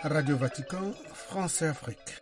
Radio Vatican, France et Afrique.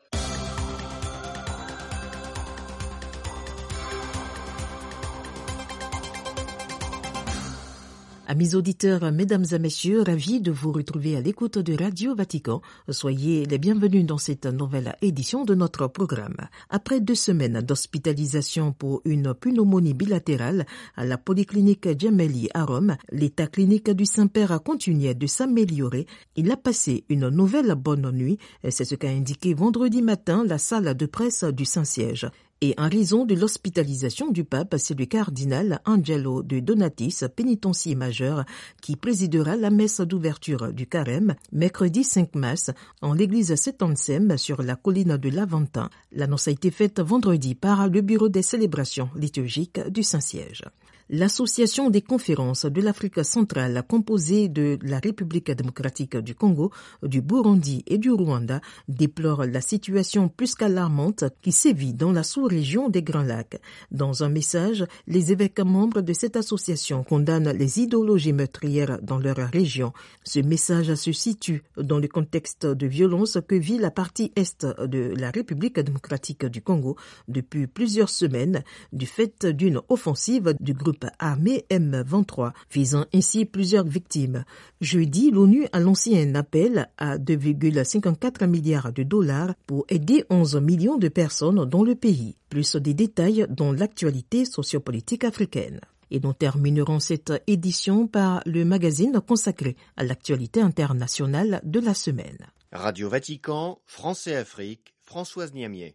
Amis auditeurs, mesdames et messieurs, ravis de vous retrouver à l'écoute de Radio Vatican. Soyez les bienvenus dans cette nouvelle édition de notre programme. Après 2 semaines d'hospitalisation pour une pneumonie bilatérale à la polyclinique Gemelli à Rome, l'état clinique du Saint-Père a continué de s'améliorer. Il a passé une nouvelle bonne nuit. C'est ce qu'a indiqué vendredi matin la salle de presse du Saint-Siège. Et en raison de l'hospitalisation du pape, c'est le cardinal Angelo de Donatis, pénitencier majeur, qui présidera la messe d'ouverture du carême, mercredi 5 mars, en l'église Saint-Anselme sur la colline de l'Aventin. L'annonce a été faite vendredi par le bureau des célébrations liturgiques du Saint-Siège. L'Association des conférences de l'Afrique centrale, composée de la République démocratique du Congo, du Burundi et du Rwanda, déplore la situation plus qu'alarmante qui sévit dans la sous-région des Grands Lacs. Dans un message, les évêques membres de cette association condamnent les idéologies meurtrières dans leur région. Ce message se situe dans le contexte de violence que vit la partie est de la République démocratique du Congo depuis plusieurs semaines, du fait d'une offensive du groupe armé M23, visant ainsi plusieurs victimes. Jeudi, l'ONU a lancé un appel à 2,54 milliards de dollars pour aider 11 millions de personnes dans le pays. Plus des détails dans l'actualité sociopolitique africaine. Et nous terminerons cette édition par le magazine consacré à l'actualité internationale de la semaine. Radio Vatican, France et Afrique, Françoise Niamier.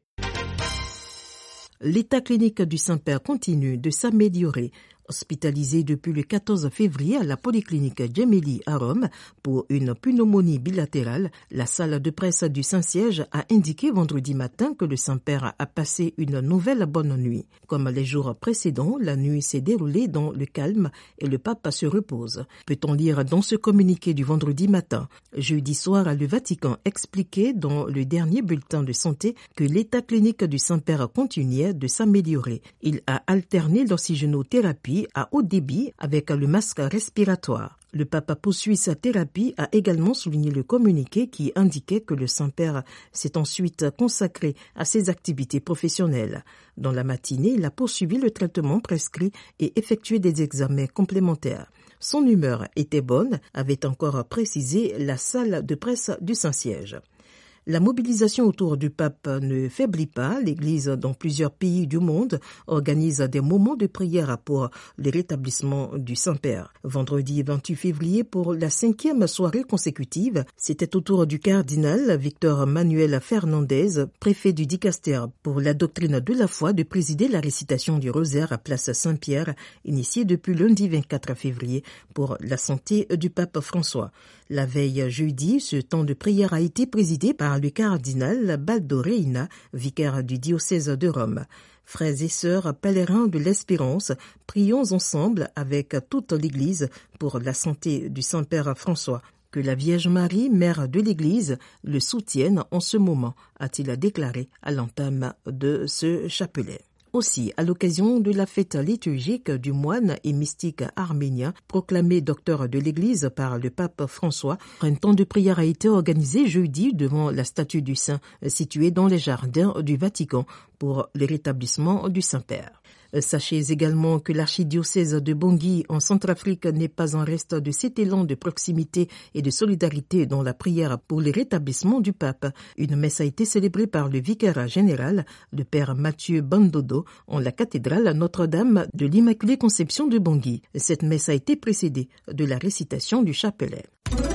L'état clinique du Saint-Père continue de s'améliorer. Hospitalisé depuis le 14 février à la polyclinique Gemelli à Rome pour une pneumonie bilatérale, la salle de presse du Saint-Siège a indiqué vendredi matin que le Saint-Père a passé une nouvelle bonne nuit. Comme les jours précédents, la nuit s'est déroulée dans le calme et le pape se repose. Peut-on lire dans ce communiqué du vendredi matin? Jeudi soir, le Vatican expliquait dans le dernier bulletin de santé que l'état clinique du Saint-Père continuait de s'améliorer. Il a alterné l'oxygénothérapie à haut débit avec le masque respiratoire. Le pape poursuit sa thérapie, a également souligné le communiqué qui indiquait que le Saint-Père s'est ensuite consacré à ses activités professionnelles. Dans la matinée, il a poursuivi le traitement prescrit et effectué des examens complémentaires. Son humeur était bonne, avait encore précisé la salle de presse du Saint-Siège. La mobilisation autour du pape ne faiblit pas. L'Église, dans plusieurs pays du monde, organise des moments de prière pour le rétablissement du Saint-Père. Vendredi 28 février, pour la 5e soirée consécutive, c'était au tour du cardinal Victor Manuel Fernandez, préfet du Dicastère pour la doctrine de la foi, de présider la récitation du rosaire à place Saint-Pierre, initiée depuis lundi 24 février pour la santé du pape François. La veille jeudi, ce temps de prière a été présidé par le cardinal Baldo Reina, vicaire du diocèse de Rome. Frères et sœurs pèlerins de l'Espérance, prions ensemble avec toute l'Église pour la santé du Saint-Père François. Que la Vierge Marie, mère de l'Église, le soutienne en ce moment, a-t-il déclaré à l'entame de ce chapelet. Aussi, à l'occasion de la fête liturgique du moine et mystique arménien, proclamé docteur de l'Église par le pape François, un temps de prière a été organisé jeudi devant la statue du Saint située dans les jardins du Vatican pour le rétablissement du Saint-Père. Sachez également que l'archidiocèse de Bangui en Centrafrique n'est pas en reste de cet élan de proximité et de solidarité dans la prière pour le rétablissement du pape. Une messe a été célébrée par le vicaire général, le père Mathieu Bandodo, en la cathédrale Notre-Dame de l'Immaculée Conception de Bangui. Cette messe a été précédée de la récitation du chapelet.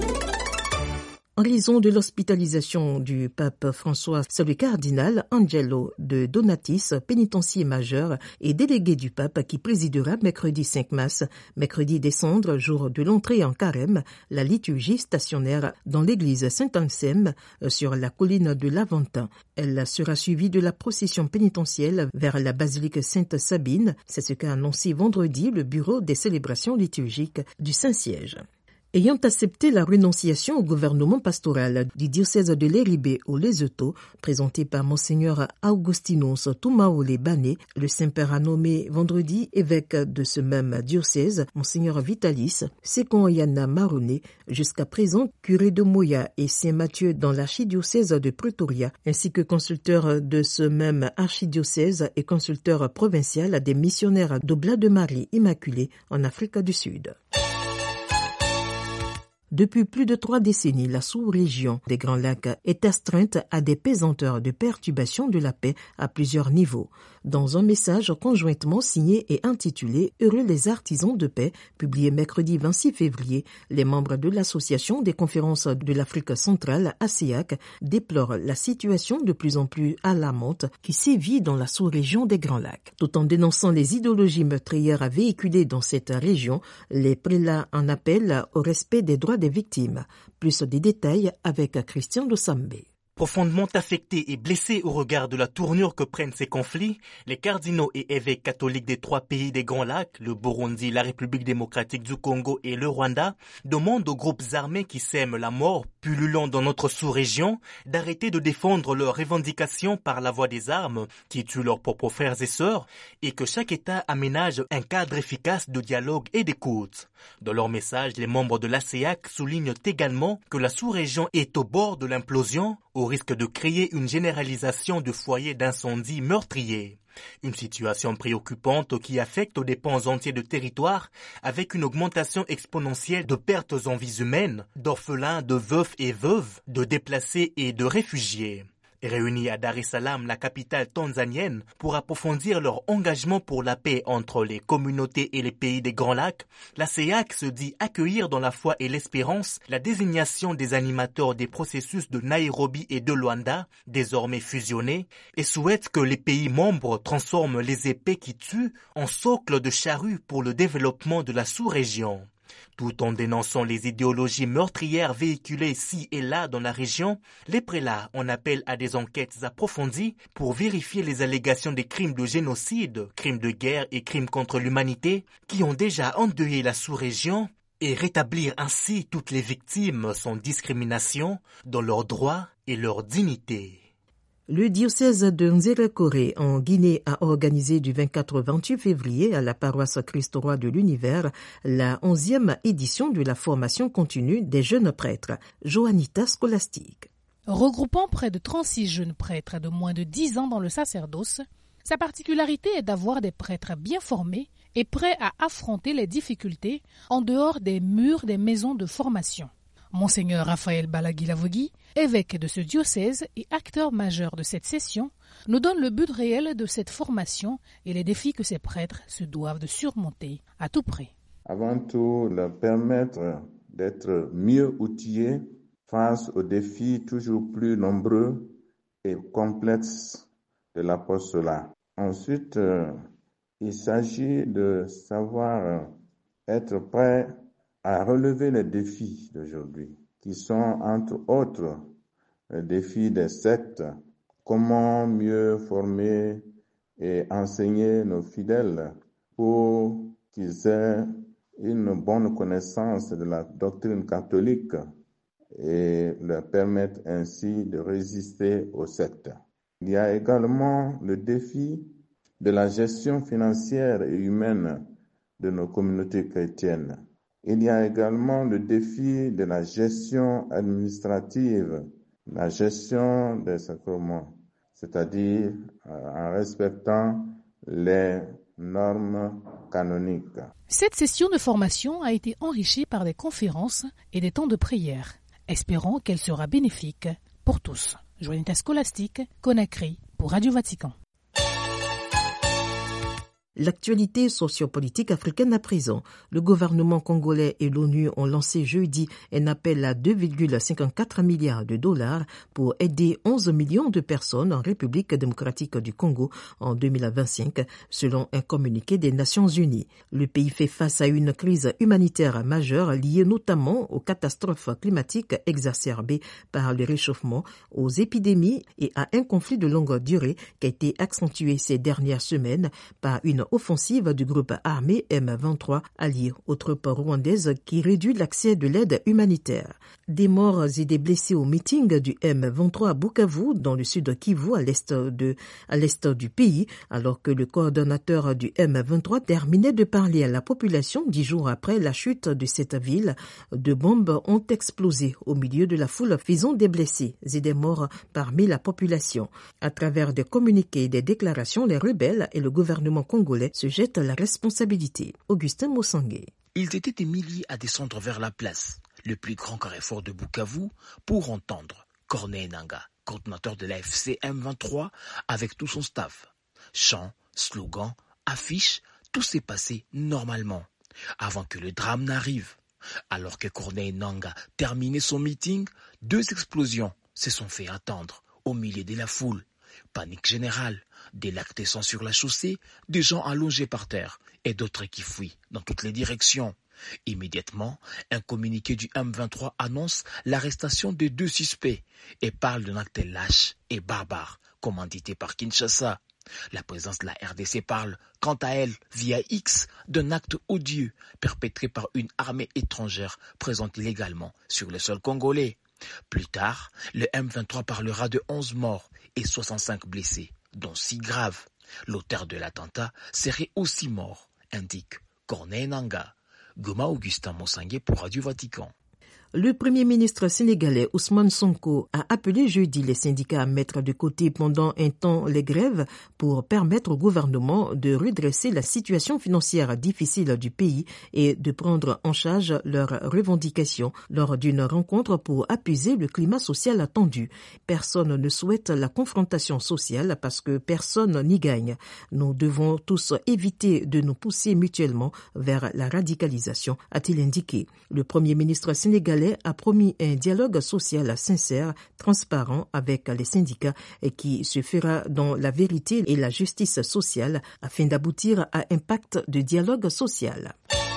En raison de l'hospitalisation du pape François, c'est le cardinal Angelo de Donatis, pénitencier majeur et délégué du pape, qui présidera mercredi 5 mars, mercredi des Cendres, jour de l'entrée en carême, la liturgie stationnaire dans l'église Saint-Anselme sur la colline de l'Aventin. Elle sera suivie de la procession pénitentielle vers la basilique Sainte-Sabine. C'est ce qu'a annoncé vendredi le bureau des célébrations liturgiques du Saint-Siège. Ayant accepté la renonciation au gouvernement pastoral du diocèse de Léribé au Lesotho, présenté par Monseigneur Augustinos Tumaole Bané, le Saint-Père a nommé vendredi évêque de ce même diocèse, Monseigneur Vitalis Sekoyana Maroné, jusqu'à présent curé de Moya et Saint-Mathieu dans l'archidiocèse de Pretoria, ainsi que consulteur de ce même archidiocèse et consulteur provincial des missionnaires d'Oblat de Marie Immaculée en Afrique du Sud. Depuis plus de 3 décennies, la sous-région des Grands Lacs est astreinte à des pesanteurs de perturbation de la paix à plusieurs niveaux. Dans un message conjointement signé et intitulé « Heureux les artisans de paix », publié mercredi 26 février, les membres de l'Association des conférences de l'Afrique centrale, ACEAC, déplorent la situation de plus en plus alarmante qui sévit dans la sous-région des Grands Lacs. Tout en dénonçant les idéologies meurtrières véhiculées dans cette région, les prélats en appellent au respect des droits des victimes. Plus de détails avec Christian Dosambé. Profondément affectés et blessés au regard de la tournure que prennent ces conflits, les cardinaux et évêques catholiques des 3 pays des Grands Lacs, le Burundi, la République démocratique du Congo et le Rwanda, demandent aux groupes armés qui sèment la mort pullulant dans notre sous-région d'arrêter de défendre leurs revendications par la voie des armes qui tuent leurs propres frères et sœurs et que chaque État aménage un cadre efficace de dialogue et d'écoute. Dans leur message, les membres de l'ACEAC soulignent également que la sous-région est au bord de l'implosion au risque de créer une généralisation de foyers d'incendie meurtriers. Une situation préoccupante qui affecte aux dépens entiers de territoires avec une augmentation exponentielle de pertes en vies humaines, d'orphelins, de veufs et veuves, de déplacés et de réfugiés. Réunis à Dar es Salaam, la capitale tanzanienne, pour approfondir leur engagement pour la paix entre les communautés et les pays des Grands Lacs, la CEAC se dit accueillir dans la foi et l'espérance la désignation des animateurs des processus de Nairobi et de Luanda, désormais fusionnés, et souhaite que les pays membres transforment les épées qui tuent en socle de charrue pour le développement de la sous-région. Tout en dénonçant les idéologies meurtrières véhiculées ci et là dans la région, les prélats en appellent à des enquêtes approfondies pour vérifier les allégations des crimes de génocide, crimes de guerre et crimes contre l'humanité qui ont déjà endeuillé la sous-région et rétablir ainsi toutes les victimes sans discrimination dans leurs droits et leur dignité. Le diocèse de Nzerekore en Guinée a organisé du 24 au 28 février à la paroisse Christ-Roi de l'Univers la 11e édition de la formation continue des jeunes prêtres, Joannita Scolastique. Regroupant près de 36 jeunes prêtres de moins de 10 ans dans le sacerdoce, sa particularité est d'avoir des prêtres bien formés et prêts à affronter les difficultés en dehors des murs des maisons de formation. Monseigneur Raphaël Balagui-Lavogui, évêque de ce diocèse et acteur majeur de cette session, nous donne le but réel de cette formation et les défis que ces prêtres se doivent de surmonter à tout prix. Avant tout, leur permettre d'être mieux outillés face aux défis toujours plus nombreux et complexes de l'apostolat. Ensuite, il s'agit de savoir être prêt à relever les défis d'aujourd'hui, qui sont entre autres les défis des sectes. Comment mieux former et enseigner nos fidèles pour qu'ils aient une bonne connaissance de la doctrine catholique et leur permettre ainsi de résister aux sectes. Il y a également le défi de la gestion financière et humaine de nos communautés chrétiennes. Il y a également le défi de la gestion administrative, la gestion des sacrements, c'est-à-dire en respectant les normes canoniques. Cette session de formation a été enrichie par des conférences et des temps de prière. Espérons qu'elle sera bénéfique pour tous. Joannita Scolastique, Conakry, pour Radio Vatican. L'actualité sociopolitique africaine à présent. Le gouvernement congolais et l'ONU ont lancé jeudi un appel à 2,54 milliards de dollars pour aider 11 millions de personnes en République démocratique du Congo en 2025, selon un communiqué des Nations Unies. Le pays fait face à une crise humanitaire majeure liée notamment aux catastrophes climatiques exacerbées par le réchauffement, aux épidémies et à un conflit de longue durée qui a été accentué ces dernières semaines par une offensive du groupe armé M23 allié aux troupes rwandaises qui réduit l'accès de l'aide humanitaire. Des morts et des blessés au meeting du M23 à Bukavu, dans le sud Kivu, à l'est du pays, alors que le coordonnateur du M23 terminait de parler à la population 10 jours après la chute de cette ville. Deux bombes ont explosé au milieu de la foule, faisant des blessés et des morts parmi la population. À travers des communiqués et des déclarations, les rebelles et le gouvernement congolais se jettent la responsabilité. Augustin Mosangué. Ils étaient des milliers à descendre vers la place, le plus grand carrefour de Bukavu, pour entendre Corneille Nangaa, coordinateur de l'AFC M23, avec tout son staff. Chants, slogans, affiches, tout s'est passé normalement, avant que le drame n'arrive. Alors que Corneille Nangaa terminait son meeting, 2 explosions se sont fait attendre au milieu de la foule. Panique générale, des lactessants sur la chaussée, des gens allongés par terre et d'autres qui fuient dans toutes les directions. Immédiatement, un communiqué du M23 annonce l'arrestation de 2 suspects et parle d'un acte lâche et barbare, commandité par Kinshasa. La présence de la RDC parle, quant à elle, via X, d'un acte odieux perpétré par une armée étrangère présente illégalement sur le sol congolais. Plus tard, le M23 parlera de 11 morts et 65 blessés, dont 6 graves. L'auteur de l'attentat serait aussi mort, indique Corneille Nangaa. Goma Augustin Mosangué pour Radio Vatican. Le Premier ministre sénégalais Ousmane Sonko a appelé jeudi les syndicats à mettre de côté pendant un temps les grèves pour permettre au gouvernement de redresser la situation financière difficile du pays et de prendre en charge leurs revendications lors d'une rencontre pour apaiser le climat social attendu. Personne ne souhaite la confrontation sociale parce que personne n'y gagne. Nous devons tous éviter de nous pousser mutuellement vers la radicalisation, a-t-il indiqué. Le Premier ministre sénégalais a promis un dialogue social sincère, transparent avec les syndicats et qui se fera dans la vérité et la justice sociale afin d'aboutir à un pacte de dialogue social.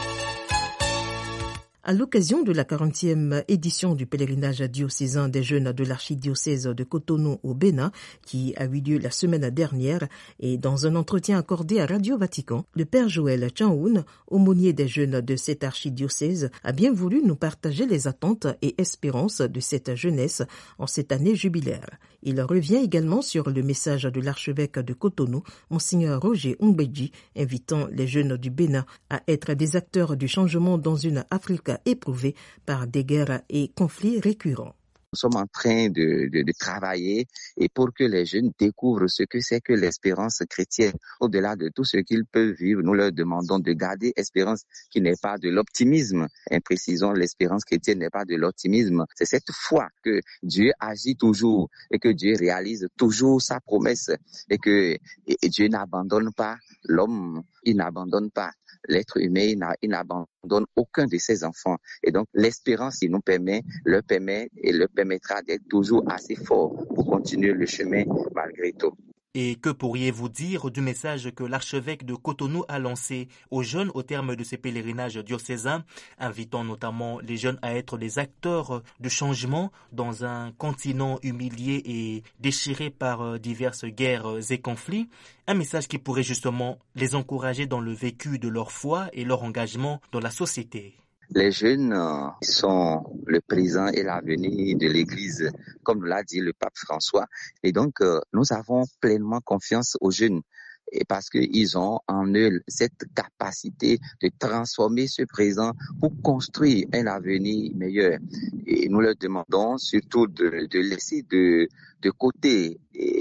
À l'occasion de la 40e édition du pèlerinage diocésain des jeunes de l'archidiocèse de Cotonou au Bénin, qui a eu lieu la semaine dernière, et dans un entretien accordé à Radio Vatican, le père Joël Tchaoun, aumônier des jeunes de cet archidiocèse, a bien voulu nous partager les attentes et espérances de cette jeunesse en cette année jubilaire. Il revient également sur le message de l'archevêque de Cotonou, Monseigneur Roger Oumbeji, invitant les jeunes du Bénin à être des acteurs du changement dans une Afrique éprouvée par des guerres et conflits récurrents. Nous sommes en train de travailler et pour que les jeunes découvrent ce que c'est que l'espérance chrétienne. Au-delà de tout ce qu'ils peuvent vivre, nous leur demandons de garder espérance qui n'est pas de l'optimisme. Et précisons, l'espérance chrétienne n'est pas de l'optimisme. C'est cette foi que Dieu agit toujours et que Dieu réalise toujours sa promesse et que Dieu n'abandonne pas l'homme, il n'abandonne pas l'être humain, il n'abandonne aucun de ses enfants. Et donc, l'espérance, il leur permettra d'être toujours assez fort pour continuer le chemin malgré tout. Et que pourriez-vous dire du message que l'archevêque de Cotonou a lancé aux jeunes au terme de ces pèlerinages diocésains, invitant notamment les jeunes à être les acteurs de changement dans un continent humilié et déchiré par diverses guerres et conflits, un message qui pourrait justement les encourager dans le vécu de leur foi et leur engagement dans la société? Les jeunes sont le présent et l'avenir de l'Église, comme l'a dit le pape François. Et donc, nous avons pleinement confiance aux jeunes et parce qu'ils ont en eux cette capacité de transformer ce présent pour construire un avenir meilleur. Et nous leur demandons surtout de laisser de côté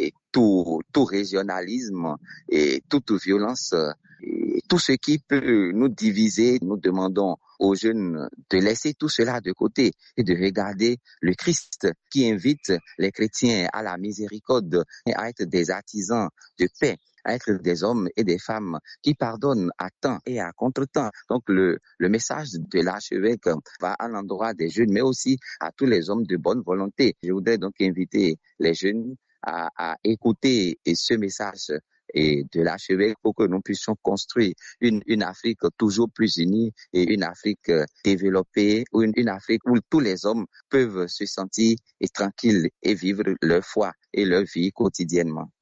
tout régionalisme et toute violence, et tout ce qui peut nous diviser. Nous demandons aux jeunes de laisser tout cela de côté et de regarder le Christ qui invite les chrétiens à la miséricorde et à être des artisans de paix, à être des hommes et des femmes qui pardonnent à temps et à contre-temps. Donc le message de l'archevêque va à l'endroit des jeunes, mais aussi à tous les hommes de bonne volonté. Je voudrais donc inviter les jeunes à écouter ce message et de l'archevêque pour que nous puissions construire une Afrique toujours plus unie et une Afrique développée, ou une Afrique où tous les hommes peuvent se sentir tranquilles et vivre leur foi et leur vie quotidiennement.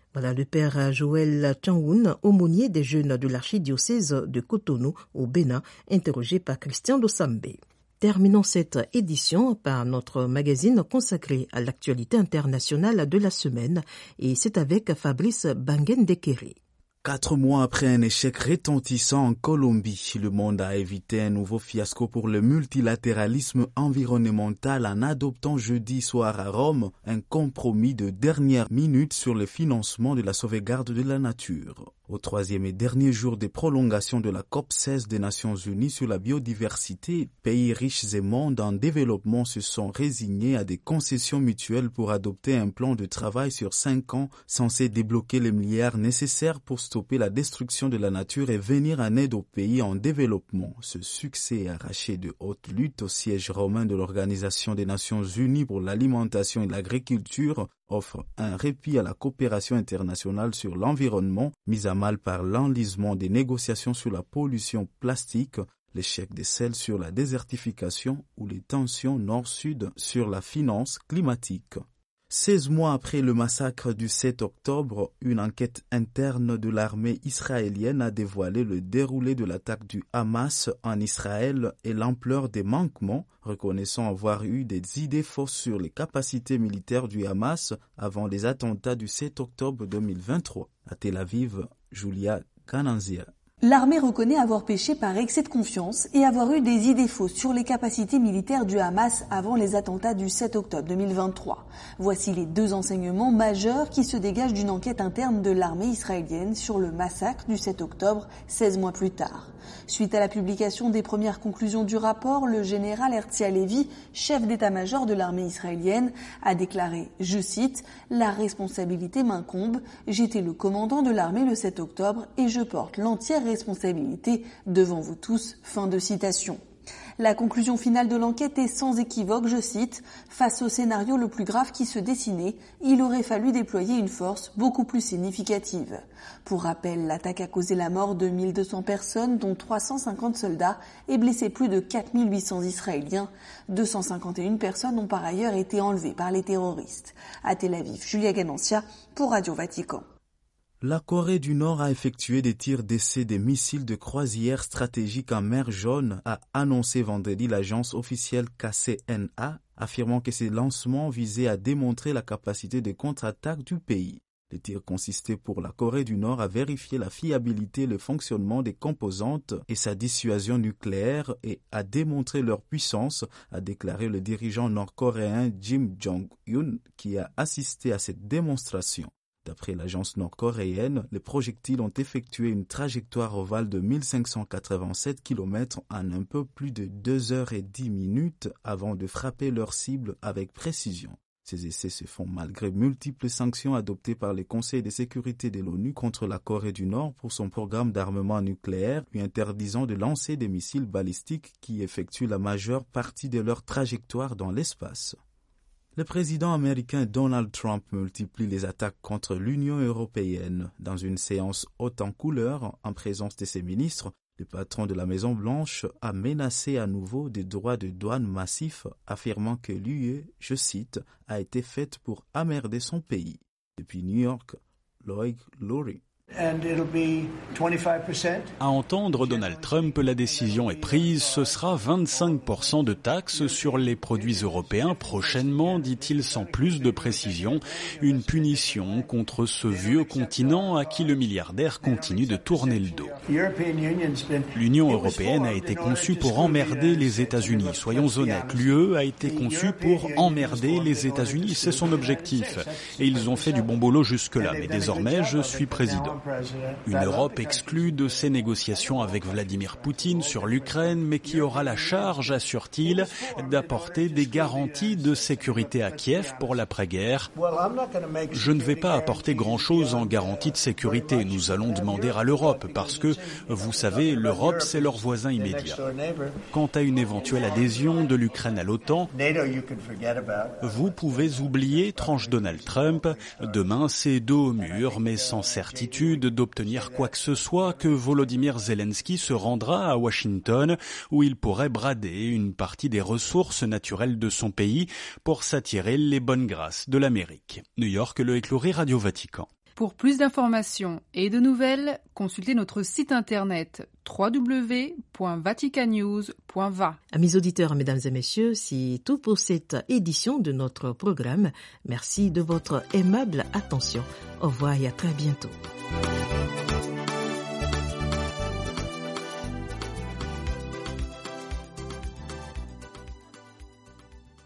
Voilà le père Joël Tchangoun, aumônier des jeunes de l'archidiocèse de Cotonou au Bénin, interrogé par Christian Dosambé. Terminons cette édition par notre magazine consacré à l'actualité internationale de la semaine, et c'est avec Fabrice Bangendekere. 4 mois après un échec retentissant en Colombie, le monde a évité un nouveau fiasco pour le multilatéralisme environnemental en adoptant jeudi soir à Rome un compromis de dernière minute sur le financement de la sauvegarde de la nature. Au 3e et dernier jour des prolongations de la COP16 des Nations Unies sur la biodiversité, pays riches et mondes en développement se sont résignés à des concessions mutuelles pour adopter un plan de travail sur 5 ans censé débloquer les milliards nécessaires pour stopper la destruction de la nature et venir en aide aux pays en développement. Ce succès arraché de haute lutte au siège romain de l'Organisation des Nations Unies pour l'alimentation et l'agriculture offre un répit à la coopération internationale sur l'environnement, mise à mal par l'enlisement des négociations sur la pollution plastique, l'échec des sels sur la désertification ou les tensions nord-sud sur la finance climatique. 16 mois après le massacre du 7 octobre, une enquête interne de l'armée israélienne a dévoilé le déroulé de l'attaque du Hamas en Israël et l'ampleur des manquements, reconnaissant avoir eu des idées fausses sur les capacités militaires du Hamas avant les attentats du 7 octobre 2023. À Tel Aviv, Julia Kananzia. L'armée reconnaît avoir péché par excès de confiance et avoir eu des idées fausses sur les capacités militaires du Hamas avant les attentats du 7 octobre 2023. Voici les 2 enseignements majeurs qui se dégagent d'une enquête interne de l'armée israélienne sur le massacre du 7 octobre, 16 mois plus tard. Suite à la publication des premières conclusions du rapport, le général Herzi Halevi, chef d'état-major de l'armée israélienne, a déclaré, je cite, « La responsabilité m'incombe, j'étais le commandant de l'armée le 7 octobre et je porte l'entière responsabilité devant vous tous ». Fin de citation. La conclusion finale de l'enquête est sans équivoque, je cite, « Face au scénario le plus grave qui se dessinait, il aurait fallu déployer une force beaucoup plus significative. » Pour rappel, l'attaque a causé la mort de 1200 personnes, dont 350 soldats, et blessé plus de 4800 Israéliens. 251 personnes ont par ailleurs été enlevées par les terroristes. À Tel Aviv, Julia Ganancia pour Radio Vatican. La Corée du Nord a effectué des tirs d'essai des missiles de croisière stratégiques en mer Jaune, a annoncé vendredi l'agence officielle KCNA, affirmant que ces lancements visaient à démontrer la capacité de contre-attaque du pays. Les tirs consistaient pour la Corée du Nord à vérifier la fiabilité et le fonctionnement des composantes et sa dissuasion nucléaire et à démontrer leur puissance, a déclaré le dirigeant nord-coréen Kim Jong-un qui a assisté à cette démonstration. D'après l'agence nord-coréenne, les projectiles ont effectué une trajectoire ovale de 1587 km en un peu plus de 2h10 avant de frapper leur cible avec précision. Ces essais se font malgré multiples sanctions adoptées par le Conseil de sécurité de l'ONU contre la Corée du Nord pour son programme d'armement nucléaire, lui interdisant de lancer des missiles balistiques qui effectuent la majeure partie de leur trajectoire dans l'espace. Le président américain Donald Trump multiplie les attaques contre l'Union européenne. Dans une séance haute en couleurs, en présence de ses ministres, le patron de la Maison-Blanche a menacé à nouveau des droits de douane massifs, affirmant que l'UE, je cite, a été faite pour emmerder son pays. Depuis New York, Loïc Loury. À entendre Donald Trump, la décision est prise, ce sera 25% de taxes sur les produits européens prochainement, dit-il sans plus de précision, une punition contre ce vieux continent à qui le milliardaire continue de tourner le dos. L'Union européenne a été conçue pour emmerder les États-Unis, soyons honnêtes, l'UE a été conçue pour emmerder les États-Unis, c'est son objectif. Et ils ont fait du bon boulot jusque-là, mais désormais je suis président. Une Europe exclue de ces négociations avec Vladimir Poutine sur l'Ukraine, mais qui aura la charge, assure-t-il, d'apporter des garanties de sécurité à Kiev pour l'après-guerre. Je ne vais pas apporter grand-chose en garantie de sécurité. Nous allons demander à l'Europe, parce que, vous savez, l'Europe, c'est leur voisin immédiat. Quant à une éventuelle adhésion de l'Ukraine à l'OTAN, vous pouvez oublier, tranche Donald Trump. Demain, c'est dos au mur, mais sans certitude d'obtenir quoi que ce soit, que Volodymyr Zelensky se rendra à Washington où il pourrait brader une partie des ressources naturelles de son pays pour s'attirer les bonnes grâces de l'Amérique. New York, Loïc Loury, Radio Vatican. Pour plus d'informations et de nouvelles, consultez notre site internet www.vaticannews.va. Amis auditeurs, mesdames et messieurs, c'est tout pour cette édition de notre programme. Merci de votre aimable attention. Au revoir et à très bientôt.